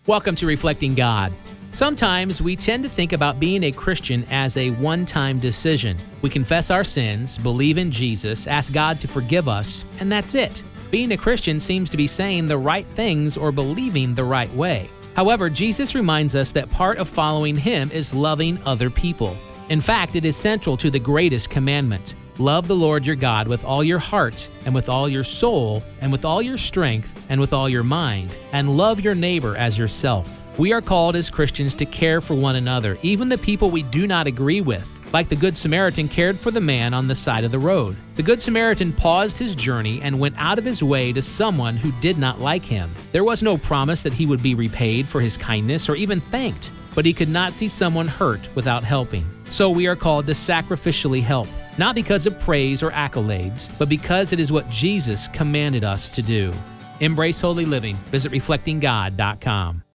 Welcome to Reflecting God. Sometimes we tend to think about being a Christian as a one-time decision. We confess our sins, believe in Jesus, ask God to forgive us, and that's it. Being a Christian seems to be saying the right things or believing the right way. However, Jesus reminds us that part of following Him is loving other people. In fact, it is central to the greatest commandment. Love the Lord your God with all your heart, and with all your soul, and with all your strength, and with all your mind, and love your neighbor as yourself. We are called as Christians to care for one another, even the people we do not agree with, like the Good Samaritan cared for the man on the side of the road. The Good Samaritan paused his journey and went out of his way to someone who did not like him. There was no promise that he would be repaid for his kindness or even thanked, but he could not see someone hurt without helping. So we are called to sacrificially help, not because of praise or accolades, but because it is what Jesus commanded us to do. Embrace holy living. Visit reflectinggod.com.